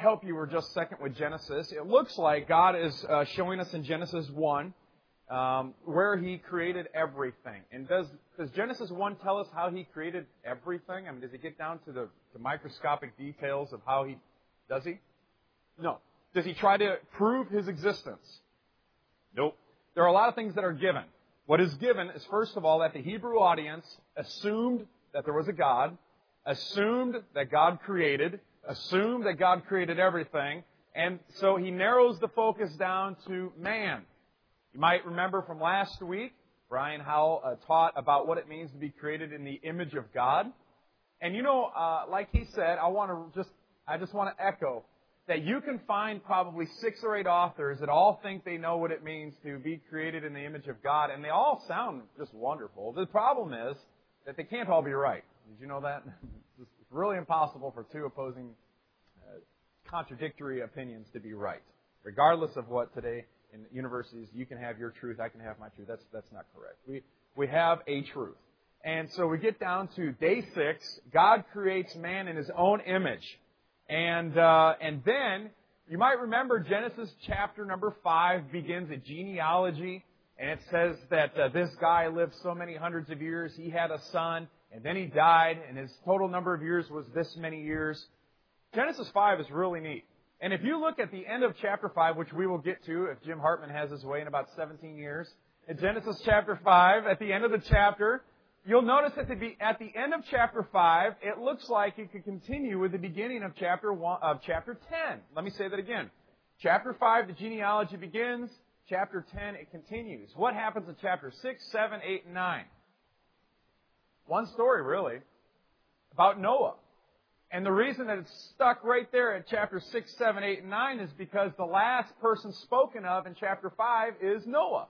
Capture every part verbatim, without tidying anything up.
help you for just a second with Genesis. It looks like God is uh, showing us in Genesis one um, where He created everything. And does does Genesis one tell us how He created everything? I mean, does He get down to the, the microscopic details of how He... Does He? No. Does He try to prove His existence? Nope. There are a lot of things that are given. What is given is, first of all, that the Hebrew audience assumed that there was a God, assumed that God created, assumed that God created everything, and so He narrows the focus down to man. You might remember from last week, Brian Howell uh, taught about what it means to be created in the image of God. And you know, uh, like he said, I want to just, I just want to echo that you can find probably six or eight authors that all think they know what it means to be created in the image of God, and they all sound just wonderful. The problem is that they can't all be right. Did you know that? It's really impossible for two opposing, uh, contradictory opinions to be right. Regardless of what today in universities, you can have your truth, I can have my truth. That's that's not correct. We we have a truth. And so we get down to day six. God creates man in His own image. And uh, and then, you might remember Genesis chapter number five begins a genealogy. And it says that uh, this guy lived so many hundreds of years. He had a son, and then he died, and his total number of years was this many years. Genesis five is really neat. And if you look at the end of chapter five, which we will get to if Jim Hartman has his way in about seventeen years, in Genesis chapter five, at the end of the chapter, you'll notice that at the end of chapter five, it looks like it could continue with the beginning of chapter one, of chapter ten. Let me say that again. Chapter five, the genealogy begins. Chapter ten, it continues. What happens in chapter six, seven, eight, and nine? One story, really, about Noah. And the reason that it's stuck right there at chapter six, seven, eight, and nine is because the last person spoken of in chapter five is Noah.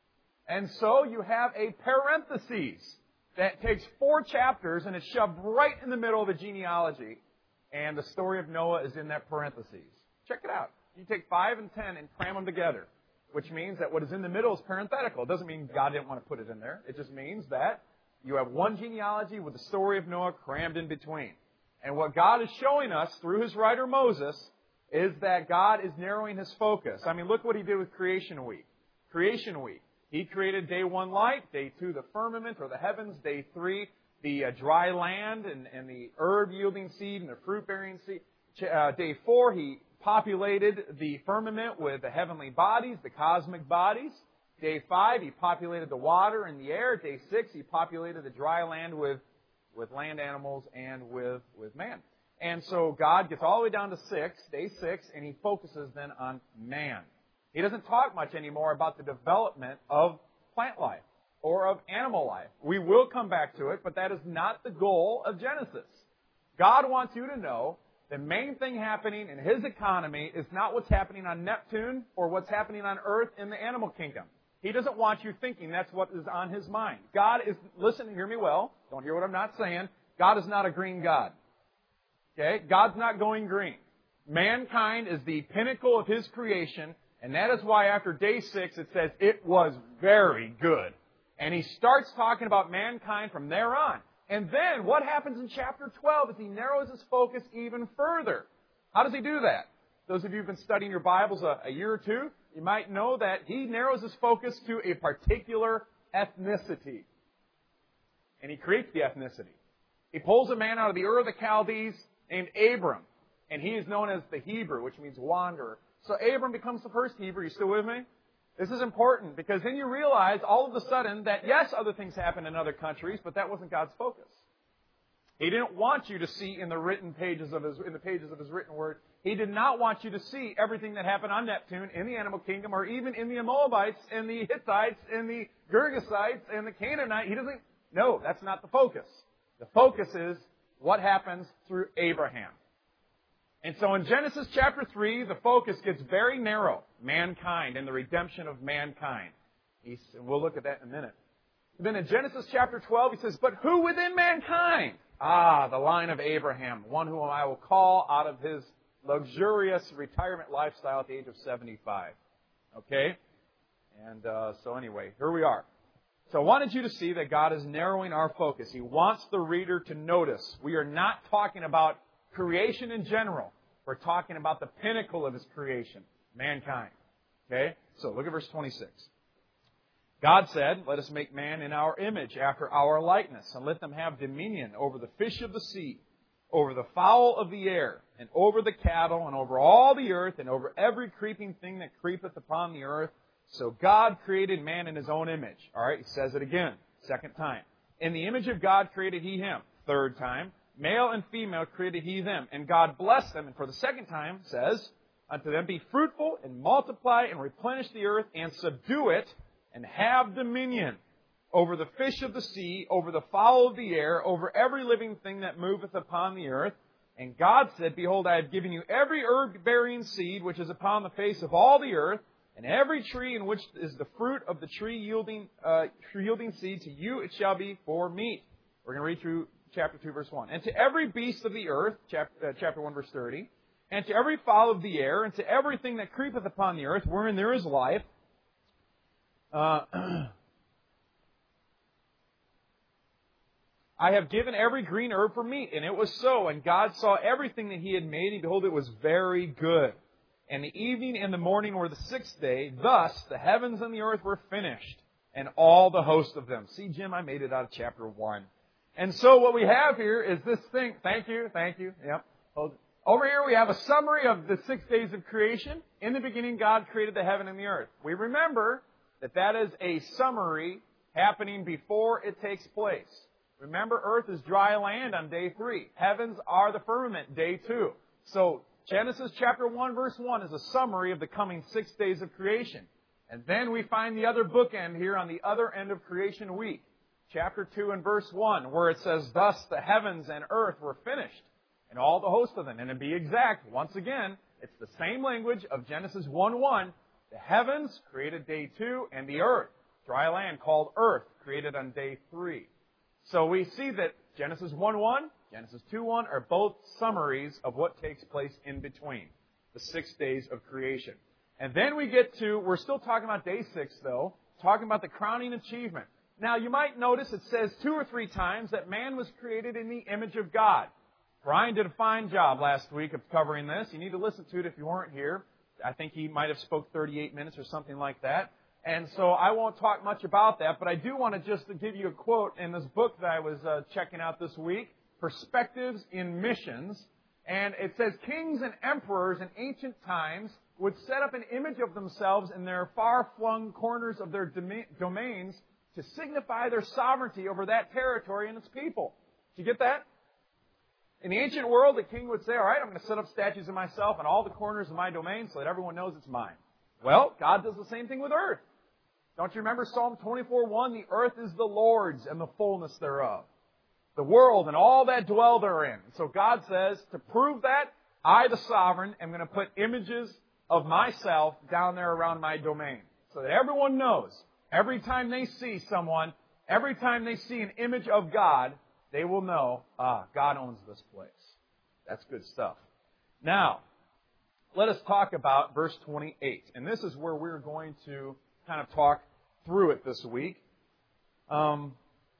And so you have a parenthesis that takes four chapters and is shoved right in the middle of the genealogy. And the story of Noah is in that parenthesis. Check it out. You take five and ten and cram them together, which means that what is in the middle is parenthetical. It doesn't mean God didn't want to put it in there. It just means that you have one genealogy with the story of Noah crammed in between. And what God is showing us through His writer Moses is that God is narrowing His focus. I mean, look what He did with Creation Week. Creation Week. He created day one light, day two the firmament or the heavens, day three the uh, dry land and, and the herb-yielding seed and the fruit-bearing seed. Uh, day four, He populated the firmament with the heavenly bodies, the cosmic bodies. Day five, He populated the water and the air. Day six, He populated the dry land with, with land animals and with, with man. And so God gets all the way down to six, day six, and He focuses then on man. He doesn't talk much anymore about the development of plant life or of animal life. We will come back to it, but that is not the goal of Genesis. God wants you to know the main thing happening in His economy is not what's happening on Neptune or what's happening on earth in the animal kingdom. He doesn't want you thinking that's what is on His mind. God is, listen, hear me well. Don't hear what I'm not saying. God is not a green God. Okay? God's not going green. Mankind is the pinnacle of His creation. And that is why after day six it says, it was very good. And He starts talking about mankind from there on. And then what happens in chapter twelve is He narrows His focus even further. How does He do that? Those of you who have been studying your Bibles a, a year or two, you might know that He narrows His focus to a particular ethnicity. And He creates the ethnicity. He pulls a man out of the Ur of the Chaldees named Abram. And he is known as the Hebrew, which means wanderer. So Abram becomes the first Hebrew. You still with me? This is important because then you realize all of a sudden that yes, other things happen in other countries, but that wasn't God's focus. He didn't want you to see in the written pages of His, in the pages of His written word. He did not want you to see everything that happened on Neptune, in the animal kingdom, or even in the Moabites, and the Hittites, and the Girgasites, and the Canaanites. He doesn't. No, that's not the focus. The focus is what happens through Abraham. And so in Genesis chapter three, the focus gets very narrow. Mankind and the redemption of mankind. He's, and we'll look at that in a minute. And then in Genesis chapter twelve, He says, but who within mankind? Ah, the line of Abraham, one whom I will call out of his luxurious retirement lifestyle at the age of seventy-five. Okay? And uh, so anyway, here we are. So I wanted you to see that God is narrowing our focus. He wants the reader to notice we are not talking about creation in general. We're talking about the pinnacle of His creation, mankind. Okay? So look at verse twenty-six. God said, let us make man in our image, after our likeness, and let them have dominion over the fish of the sea, over the fowl of the air, and over the cattle, and over all the earth, and over every creeping thing that creepeth upon the earth. So God created man in His own image. All right, He says it again, second time. In the image of God created He him. Third time. Male and female created He them. And God blessed them. And for the second time says, unto them be fruitful, and multiply, and replenish the earth, and subdue it, and have dominion over the fish of the sea, over the fowl of the air, over every living thing that moveth upon the earth. And God said, behold, I have given you every herb-bearing seed which is upon the face of all the earth, and every tree in which is the fruit of the tree yielding, uh, yielding seed, to you it shall be for meat. We're going to read through chapter two, verse one. And to every beast of the earth, chapter, uh, chapter one, verse thirty, and to every fowl of the air, and to everything that creepeth upon the earth, wherein there is life, Uh, I have given every green herb for meat. And it was so. And God saw everything that He had made, and behold, it was very good. And the evening and the morning were the sixth day. Thus the heavens and the earth were finished, and all the host of them. See, Jim, I made it out of chapter one. And so what we have here is this thing. Thank you, thank you. Yep. Over here we have a summary of the six days of creation. In the beginning, God created the heaven and the earth. We remember that that is a summary happening before it takes place. Remember, earth is dry land on day three. Heavens are the firmament, day two. So, Genesis chapter one, verse one is a summary of the coming six days of creation. And then we find the other bookend here on the other end of creation week. Chapter two and verse one, where it says, thus the heavens and earth were finished, and all the host of them. And to be exact, once again, it's the same language of Genesis one one. The heavens created day two, and the earth, dry land called earth, created on day three. So we see that Genesis one one, Genesis two one are both summaries of what takes place in between the six days of creation. And then we get to, we're still talking about day six though, talking about the crowning achievement. Now you might notice it says two or three times that man was created in the image of God. Brian did a fine job last week of covering this. You need to listen to it if you weren't here. I think he might have spoke thirty-eight minutes or something like that. And so I won't talk much about that, but I do want to just give you a quote in this book that I was uh, checking out this week, Perspectives in Missions. And it says, kings and emperors in ancient times would set up an image of themselves in their far-flung corners of their dom- domains to signify their sovereignty over that territory and its people. Did you get that? In the ancient world, the king would say, all right, I'm going to set up statues of myself in all the corners of my domain so that everyone knows it's mine. Well, God does the same thing with earth. Don't you remember Psalm twenty-four one? The earth is the Lord's and the fullness thereof. The world and all that dwell therein. So God says, to prove that, I, the sovereign, am going to put images of myself down there around my domain. So that everyone knows, every time they see someone, every time they see an image of God, they will know, ah, God owns this place. That's good stuff. Now, let us talk about verse twenty-eight. And this is where we're going to kind of talk through it this week. Um,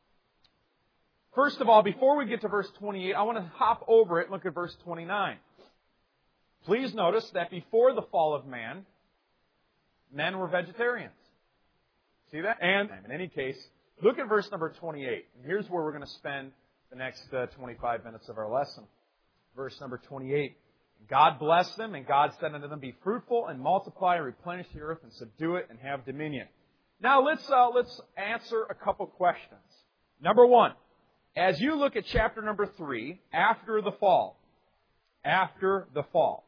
first of all, before we get to verse twenty-eight, I want to hop over it and look at verse twenty-nine. Please notice that before the fall of man, men were vegetarians. See that? And in any case, look at verse number twenty-eight. And here's where we're going to spend the next uh, twenty-five minutes of our lesson. Verse number twenty-eight. God blessed them, and God said unto them, be fruitful and multiply and replenish the earth and subdue it and have dominion. Now let's uh, let's answer a couple questions. Number one, as you look at chapter number three, after the fall, after the fall,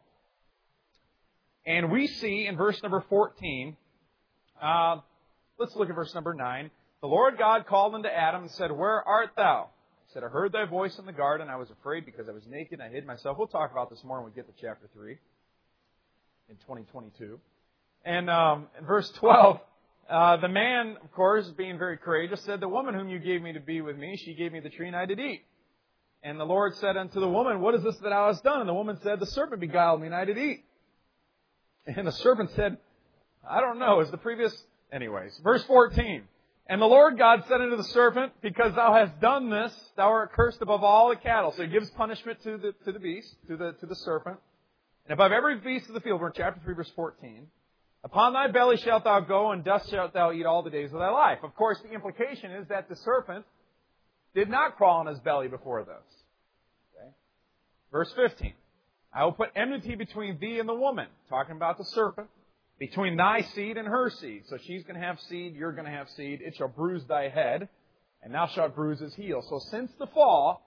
and we see in verse number fourteen, uh, let's look at verse number nine. The Lord God called unto Adam and said, where art thou? He said, I heard thy voice in the garden. I was afraid because I was naked and I hid myself. We'll talk about this more when we get to chapter three in twenty twenty-two. And um, in verse twelve, uh, the man, of course, being very courageous, said, the woman whom you gave me to be with me, she gave me the tree and I did eat. And the Lord said unto the woman, what is this that thou hast done? And the woman said, the serpent beguiled me and I did eat. And the serpent said, I don't know. Is the previous... Anyways, verse fourteen. And the Lord God said unto the serpent, because thou hast done this, thou art cursed above all the cattle. So He gives punishment to the to the beast, to the to the serpent. And above every beast of the field, we're in chapter three, verse fourteen, upon thy belly shalt thou go, and dust shalt thou eat all the days of thy life. Of course, the implication is that the serpent did not crawl on his belly before this. Okay? Verse fifteen, I will put enmity between thee and the woman, talking about the serpent, between thy seed and her seed. So she's going to have seed, you're going to have seed. It shall bruise thy head, and thou shalt bruise his heel. So since the fall,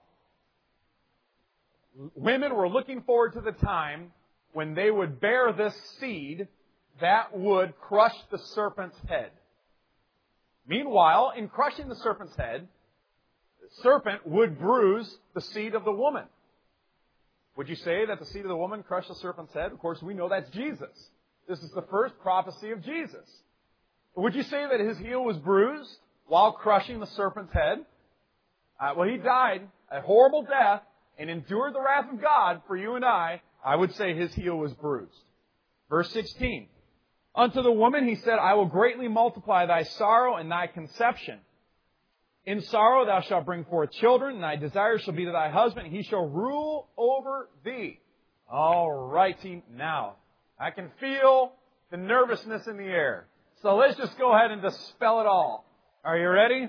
women were looking forward to the time when they would bear this seed that would crush the serpent's head. Meanwhile, in crushing the serpent's head, the serpent would bruise the seed of the woman. Would you say that the seed of the woman crushed the serpent's head? Of course, we know that's Jesus. This is the first prophecy of Jesus. Would you say that his heel was bruised while crushing the serpent's head? Uh, well, he died a horrible death and endured the wrath of God for you and I. I would say his heel was bruised. Verse sixteen. Unto the woman he said, I will greatly multiply thy sorrow and thy conception. In sorrow thou shalt bring forth children, and thy desire shall be to thy husband, and he shall rule over thee. All righty now. I can feel the nervousness in the air. So let's just go ahead and just spell it all. Are you ready?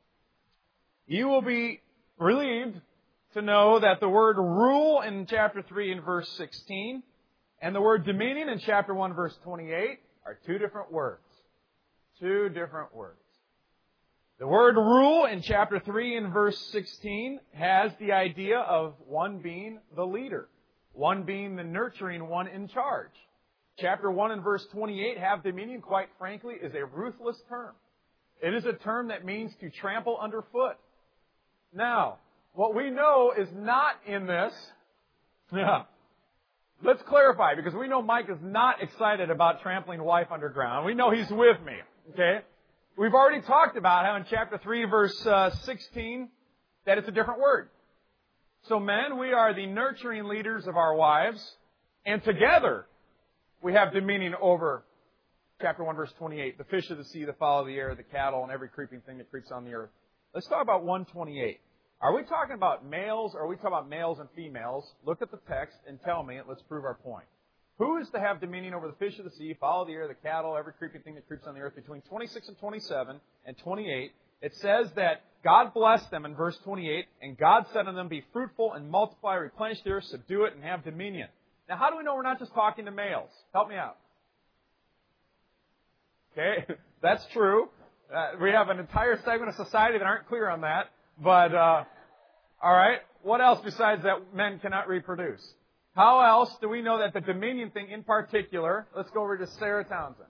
You will be relieved to know that the word rule in chapter three and verse sixteen and the word dominion in chapter one verse twenty-eight are two different words. Two different words. The word rule in chapter three and verse sixteen has the idea of one being the leader, one being the nurturing one in charge. Chapter one and verse twenty-eight, have dominion, quite frankly, is a ruthless term. It is a term that means to trample underfoot. Now, what we know is not in this. Yeah. Let's clarify, because we know Mike is not excited about trampling wife underground. We know he's with me. Okay? We've already talked about how in chapter three, verse uh, sixteen, that it's a different word. So men, we are the nurturing leaders of our wives, and together we have dominion over, chapter one, verse twenty-eight, the fish of the sea, the fowl of the air, the cattle, and every creeping thing that creeps on the earth. Let's talk about one twenty-eight. Are we talking about males, or are we talking about males and females? Look at the text and tell me, and let's prove our point. Who is to have dominion over the fish of the sea, fowl of the air, the cattle, every creeping thing that creeps on the earth? Between twenty-six and twenty-seven and twenty-eight, it says that God blessed them in verse twenty-eight, and God said unto them, be fruitful and multiply, replenish the earth, subdue it, and have dominion. Now, how do we know we're not just talking to males? Help me out. Okay, that's true. Uh, we have an entire segment of society that aren't clear on that. But, uh, all right, what else besides that men cannot reproduce? How else do we know that the dominion thing in particular, let's go over to Sarah Townsend.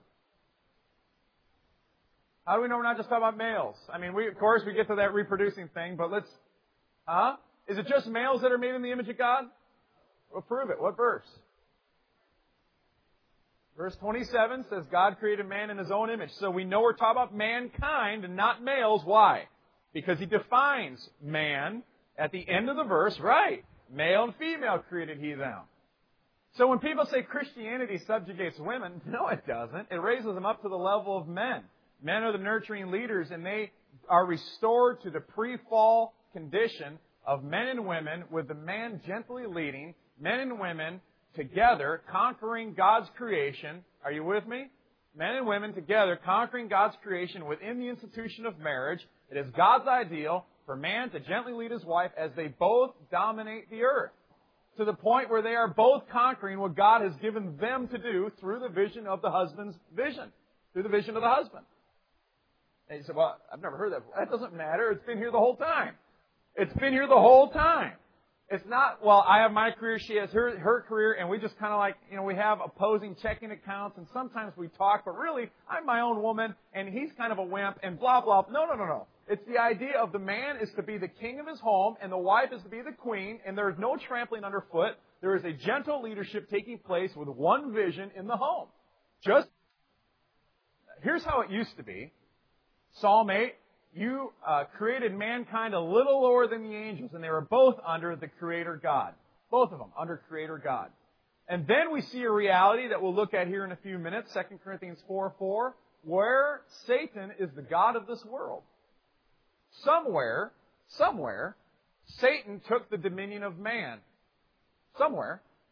How do we know we're not just talking about males? I mean, we, of course, we get to that reproducing thing, but let's, huh? Is it just males that are made in the image of God? Well, prove it. What verse? Verse twenty-seven says God created man in his own image. So we know we're talking about mankind and not males. Why? Because he defines man at the end of the verse, right? Male and female created he them. So when people say Christianity subjugates women, no, it doesn't. It raises them up to the level of men. Men are the nurturing leaders, and they are restored to the pre-fall condition of men and women, with the man gently leading, men and women together conquering God's creation. Are you with me? Men and women together conquering God's creation within the institution of marriage. It is God's ideal for man to gently lead his wife as they both dominate the earth, to the point where they are both conquering what God has given them to do through the vision of the husband's vision, through the vision of the husband. And you say, well, I've never heard that before. That doesn't matter. It's been here the whole time. It's been here the whole time. It's not, well, I have my career, she has her, her career, and we just kind of like, you know, we have opposing checking accounts, and sometimes we talk, but really, I'm my own woman, and he's kind of a wimp, and blah, blah. No, no, no, no. It's the idea of the man is to be the king of his home, and the wife is to be the queen, and there is no trampling underfoot. There is a gentle leadership taking place with one vision in the home. Just, here's how it used to be. Psalm eight, you uh, created mankind a little lower than the angels, and they were both under the Creator God. Both of them under Creator God. And then we see a reality that we'll look at here in a few minutes, Second Corinthians four four, where Satan is the god of this world. Somewhere, somewhere, Satan took the dominion of man. Somewhere.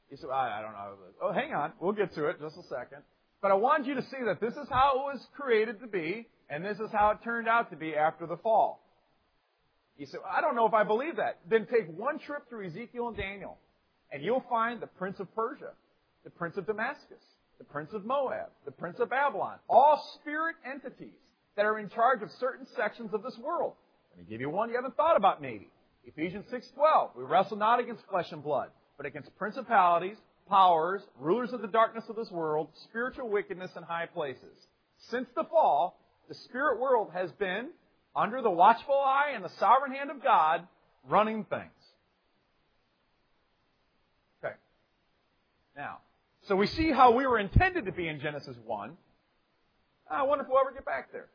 You say, I, I don't know. Oh, hang on. We'll get to it in just a second. But I want you to see that this is how it was created to be, and this is how it turned out to be after the fall. You say, I don't know if I believe that. Then take one trip through Ezekiel and Daniel, and you'll find the prince of Persia, the prince of Damascus, the prince of Moab, the prince of Babylon, all spirit entities that are in charge of certain sections of this world. Let me give you one you haven't thought about maybe. Ephesians six twelve. We wrestle not against flesh and blood, but against principalities, powers, rulers of the darkness of this world, spiritual wickedness in high places. Since the fall, the spirit world has been under the watchful eye and the sovereign hand of God running things. Okay. Now, so we see how we were intended to be in Genesis one. I wonder if we'll ever get back there.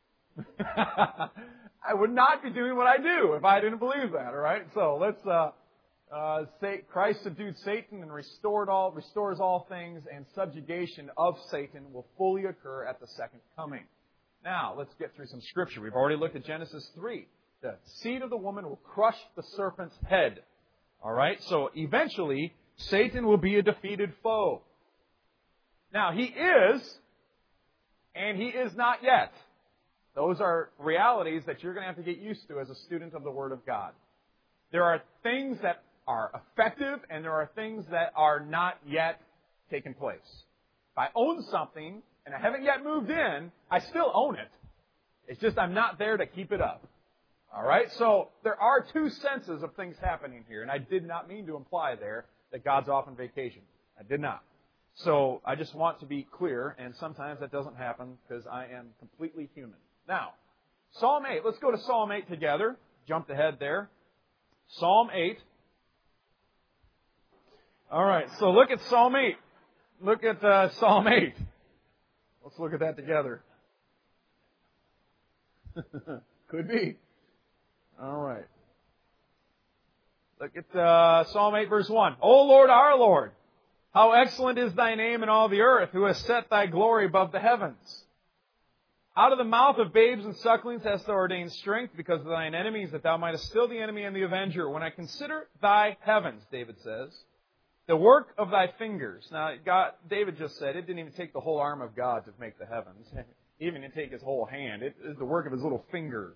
I would not be doing what I do if I didn't believe that, all right? So let's, uh, uh, say Christ subdued Satan and restored all, restores all things, and subjugation of Satan will fully occur at the second coming. Now, let's get through some scripture. We've already looked at Genesis three. The seed of the woman will crush the serpent's head. All right? So eventually, Satan will be a defeated foe. Now, he is, and he is not yet. Those are realities that you're going to have to get used to as a student of the Word of God. There are things that are effective, and there are things that are not yet taken place. If I own something, and I haven't yet moved in, I still own it. It's just I'm not there to keep it up. All right? So there are two senses of things happening here, and I did not mean to imply there that God's off on vacation. I did not. So I just want to be clear, and sometimes that doesn't happen because I am completely human. Now, Psalm eight. Let's go to Psalm eight together. Jumped ahead there. Psalm eight. All right, so look at Psalm eight. Look at uh, Psalm eight. Let's look at that together. Could be. All right. Look at uh, Psalm eight, verse one. O Lord, our Lord, how excellent is Thy name in all the earth, who has set Thy glory above the heavens. Out of the mouth of babes and sucklings hast Thou ordained strength because of Thine enemies, that Thou mightest still the enemy and the avenger. When I consider Thy heavens, David says, the work of Thy fingers. Now, God, David just said it didn't even take the whole arm of God to make the heavens. He even didn't take His whole hand. It is the work of His little fingers.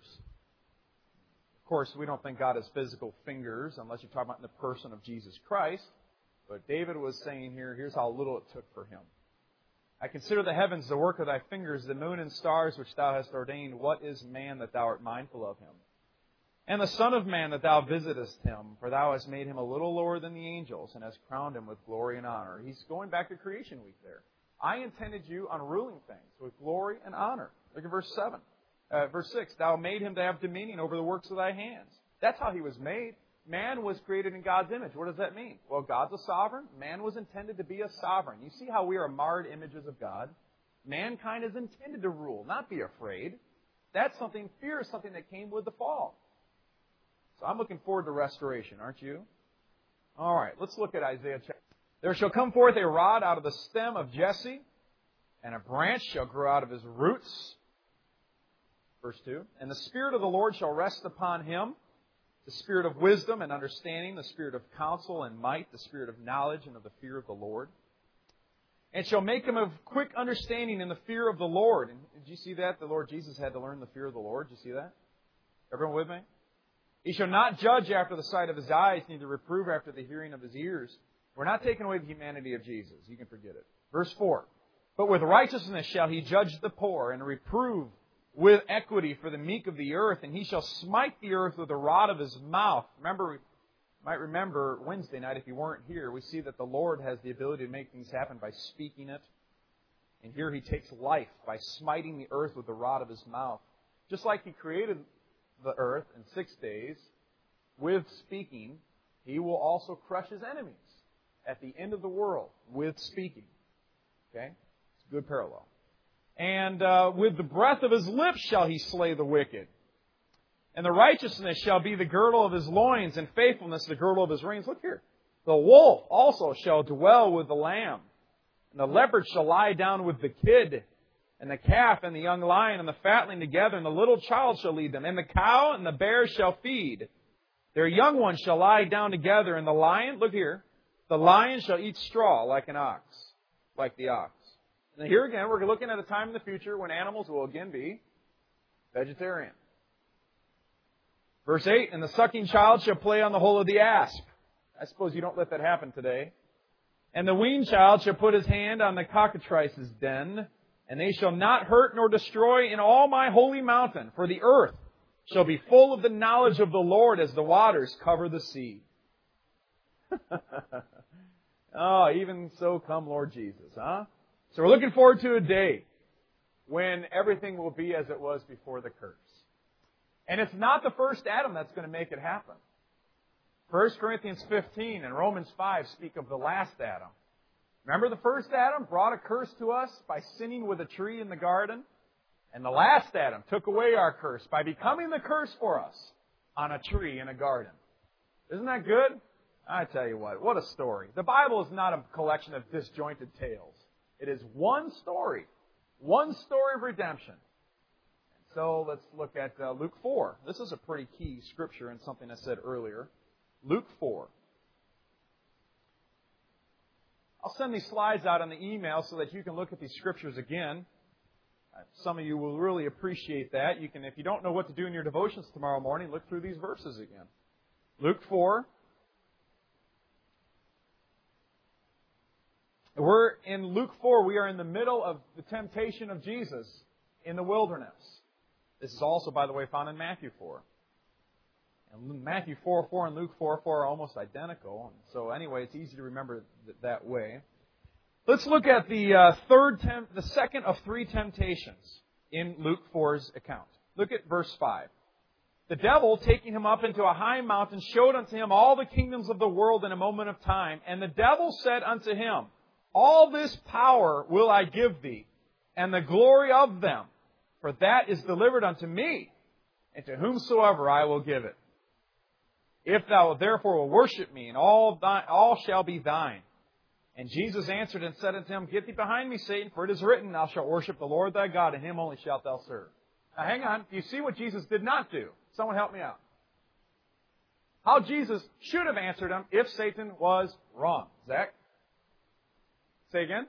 Of course, we don't think God has physical fingers unless you're talking about in the person of Jesus Christ. But David was saying here, here's how little it took for Him. I consider the heavens the work of Thy fingers, the moon and stars which Thou hast ordained. What is man that Thou art mindful of him? And the Son of Man that Thou visitest him, for Thou hast made him a little lower than the angels, and hast crowned him with glory and honor. He's going back to creation week there. I intended you on ruling things with glory and honor. Look at verse seven. Uh, verse six. Thou made him to have dominion over the works of Thy hands. That's how he was made. Man was created in God's image. What does that mean? Well, God's a sovereign. Man was intended to be a sovereign. You see how we are marred images of God? Mankind is intended to rule, not be afraid. That's something, fear is something that came with the fall. So I'm looking forward to restoration, aren't you? All right, let's look at Isaiah chapter. There shall come forth a rod out of the stem of Jesse, and a branch shall grow out of his roots. Verse two. And the Spirit of the Lord shall rest upon him, the Spirit of wisdom and understanding, the Spirit of counsel and might, the Spirit of knowledge and of the fear of the Lord. And shall make him of quick understanding in the fear of the Lord. And did you see that? The Lord Jesus had to learn the fear of the Lord. Did you see that? Everyone with me? He shall not judge after the sight of his eyes, neither reprove after the hearing of his ears. We're not taking away the humanity of Jesus. You can forget it. Verse four. But with righteousness shall he judge the poor, and reprove with equity for the meek of the earth, and he shall smite the earth with the rod of his mouth. Remember, we might remember Wednesday night, if you weren't here, we see that the Lord has the ability to make things happen by speaking it. And here he takes life by smiting the earth with the rod of his mouth. Just like he created the earth in six days with speaking, he will also crush his enemies at the end of the world with speaking. Okay? It's a good parallel. And uh, with the breath of his lips shall he slay the wicked. And the righteousness shall be the girdle of his loins, and faithfulness the girdle of his reins. Look here. The wolf also shall dwell with the lamb. And the leopard shall lie down with the kid. And the calf and the young lion and the fatling together. And the little child shall lead them. And the cow and the bear shall feed. Their young ones shall lie down together. And the lion, look here, The lion shall eat straw like an ox, like the ox. And here again, we're looking at a time in the future when animals will again be vegetarian. Verse eight, and the sucking child shall play on the hole of the asp. I suppose you don't let that happen today. And the weaned child shall put his hand on the cockatrice's den, and they shall not hurt nor destroy in all my holy mountain, for the earth shall be full of the knowledge of the Lord as the waters cover the sea. Oh, even so come Lord Jesus, huh? So we're looking forward to a day when everything will be as it was before the curse. And it's not the first Adam that's going to make it happen. First Corinthians fifteen and Romans five speak of the last Adam. Remember the first Adam brought a curse to us by sinning with a tree in the garden? And the last Adam took away our curse by becoming the curse for us on a tree in a garden. Isn't that good? I tell you what, what a story. The Bible is not a collection of disjointed tales. It is one story. One story of redemption. So let's look at uh, Luke four. This is a pretty key scripture and something I said earlier. Luke four. I'll send these slides out on the email so that you can look at these scriptures again. Some of you will really appreciate that. You can, if you don't know what to do in your devotions tomorrow morning, look through these verses again. Luke four. We're in Luke four. We are in the middle of the temptation of Jesus in the wilderness. This is also, by the way, found in Matthew four. And Matthew four four and Luke four four are almost identical. And so anyway, it's easy to remember th- that way. Let's look at the uh, third, temp- the second of three temptations in Luke four's account. Look at verse five. The devil, taking him up into a high mountain, showed unto him all the kingdoms of the world in a moment of time. And the devil said unto him, all this power will I give thee, and the glory of them, for that is delivered unto me, and to whomsoever I will give it. If thou therefore will worship me, and all thine, all shall be thine. And Jesus answered and said unto him, get thee behind me, Satan, for it is written, thou shalt worship the Lord thy God, and him only shalt thou serve. Now hang on, do you see what Jesus did not do? Someone help me out. How Jesus should have answered him if Satan was wrong. Zach? Say again?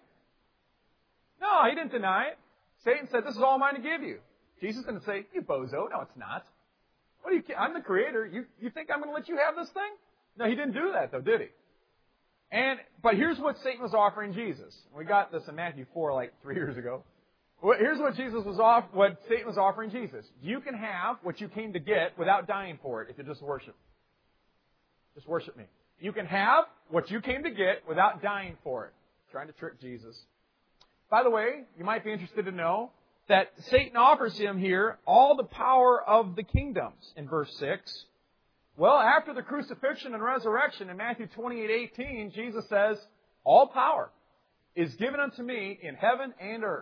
No, he didn't deny it. Satan said, this is all mine to give you. Jesus didn't say, you bozo. No, it's not. What do you? I'm the creator. You, you think I'm going to let you have this thing? No, he didn't do that, though, did he? And But here's what Satan was offering Jesus. We got this in Matthew four like three years ago. Here's what Jesus was off, what Satan was offering Jesus. You can have what you came to get without dying for it if you just worship. Just worship me. You can have what you came to get without dying for it. Trying to trick Jesus. By the way, you might be interested to know that Satan offers him here all the power of the kingdoms in verse six. Well, after the crucifixion and resurrection in Matthew twenty-eight eighteen, Jesus says, all power is given unto me in heaven and earth.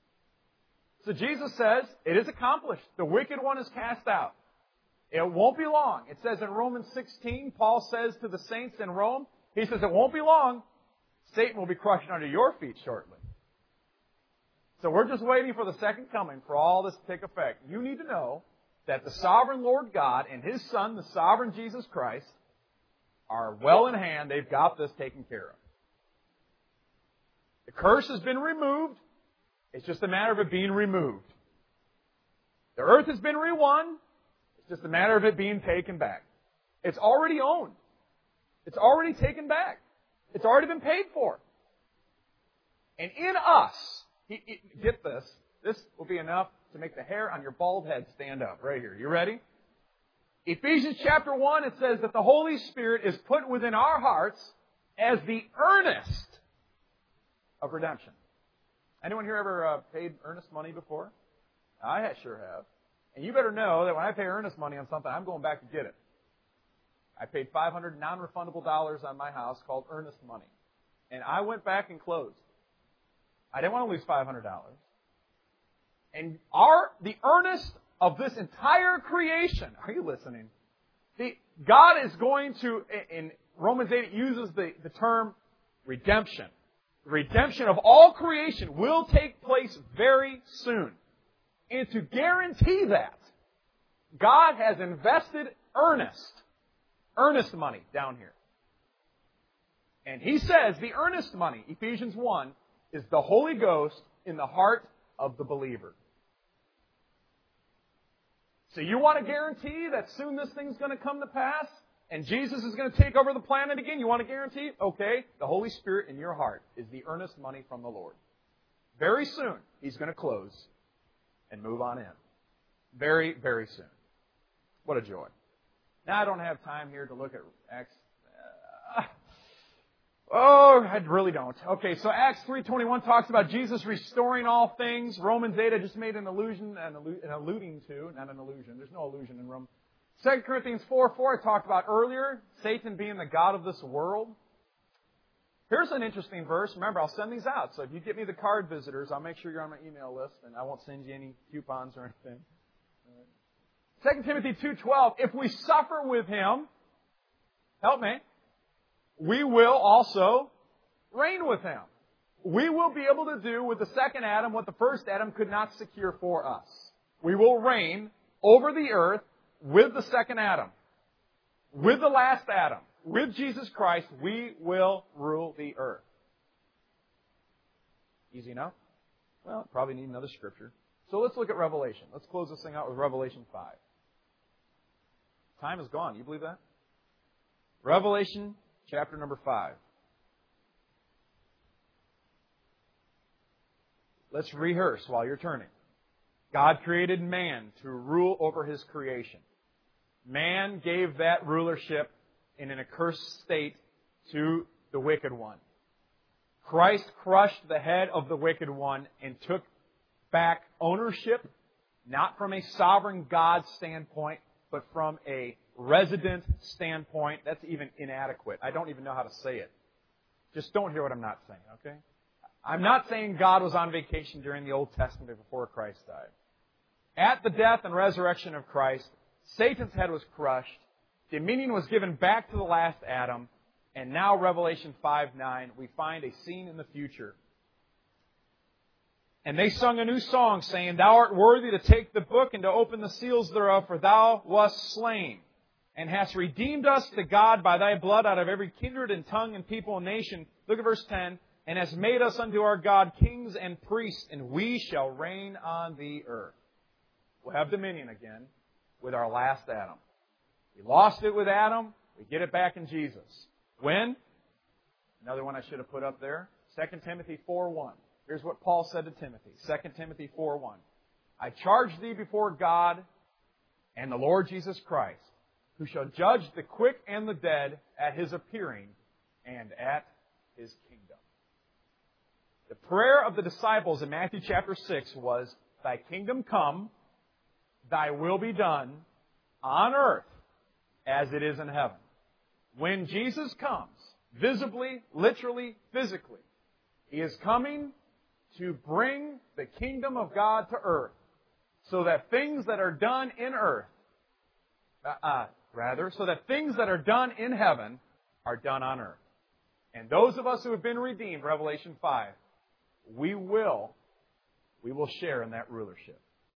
So Jesus says, it is accomplished. The wicked one is cast out. It won't be long. It says in Romans sixteen, Paul says to the saints in Rome, he says, it won't be long. Satan will be crushed under your feet shortly. So we're just waiting for the second coming for all this to take effect. You need to know that the sovereign Lord God and His Son, the sovereign Jesus Christ, are well in hand. They've got this taken care of. The curse has been removed. It's just a matter of it being removed. The earth has been re-won. It's just a matter of it being taken back. It's already owned. It's already taken back. It's already been paid for. And in us, get this, this will be enough to make the hair on your bald head stand up right here. You ready? Ephesians chapter one, it says that the Holy Spirit is put within our hearts as the earnest of redemption. Anyone here ever uh, paid earnest money before? I sure have. And you better know that when I pay earnest money on something, I'm going back to get it. I paid five hundred non-refundable dollars on my house called earnest money. And I went back and closed. I didn't want to lose five hundred dollars. And our, the earnest of this entire creation, are you listening? The, God is going to, in Romans eight, it uses the, the term redemption. The redemption of all creation will take place very soon. And to guarantee that, God has invested earnest, earnest money down here. And he says the earnest money, Ephesians one, is the Holy Ghost in the heart of the believer. So you want a guarantee that soon this thing's going to come to pass? And Jesus is going to take over the planet again? You want a guarantee? Okay. The Holy Spirit in your heart is the earnest money from the Lord. Very soon, He's going to close and move on in. Very, very soon. What a joy. Now, I don't have time here to look at Acts. Uh, oh, I really don't. Okay, so Acts three twenty-one talks about Jesus restoring all things. Romans eight, I just made an allusion, an, allu- an alluding to, not an illusion. There's no illusion in Rome. Second Corinthians four four, I talked about earlier, Satan being the god of this world. Here's an interesting verse. Remember, I'll send these out. So if you get me the card visitors, I'll make sure you're on my email list, and I won't send you any coupons or anything. Second Timothy two twelve, if we suffer with Him, help me, we will also reign with Him. We will be able to do with the second Adam what the first Adam could not secure for us. We will reign over the earth with the second Adam. With the last Adam. With Jesus Christ, we will rule the earth. Easy enough? Well, probably need another scripture. So let's look at Revelation. Let's close this thing out with Revelation five. Time is gone. You believe that? Revelation chapter number five. Let's rehearse while you're turning. God created man to rule over His creation. Man gave that rulership in an accursed state to the wicked one. Christ crushed the head of the wicked one and took back ownership, not from a sovereign God standpoint, but from a resident standpoint. That's even inadequate. I don't even know how to say it. Just don't hear what I'm not saying, okay? I'm not saying God was on vacation during the Old Testament before Christ died. At the death and resurrection of Christ, Satan's head was crushed, dominion was given back to the last Adam, and now Revelation five nine, we find a scene in the future. And they sung a new song, saying, Thou art worthy to take the book and to open the seals thereof, for Thou wast slain, and hast redeemed us to God by Thy blood out of every kindred and tongue and people and nation. Look at verse ten. And hast made us unto our God kings and priests, and we shall reign on the earth. We'll have dominion again with our last Adam. We lost it with Adam. We get it back in Jesus. When? Another one I should have put up there. Second Timothy four one. Here's what Paul said to Timothy. Second Timothy four one. I charge thee before God and the Lord Jesus Christ, who shall judge the quick and the dead at His appearing and at His kingdom. The prayer of the disciples in Matthew chapter six was, Thy kingdom come, Thy will be done on earth as it is in heaven. When Jesus comes, visibly, literally, physically, He is coming to bring the kingdom of God to earth so that things that are done in earth, uh, uh, rather, so that things that are done in heaven are done on earth. And those of us who have been redeemed, Revelation five, we will, we will share in that rulership.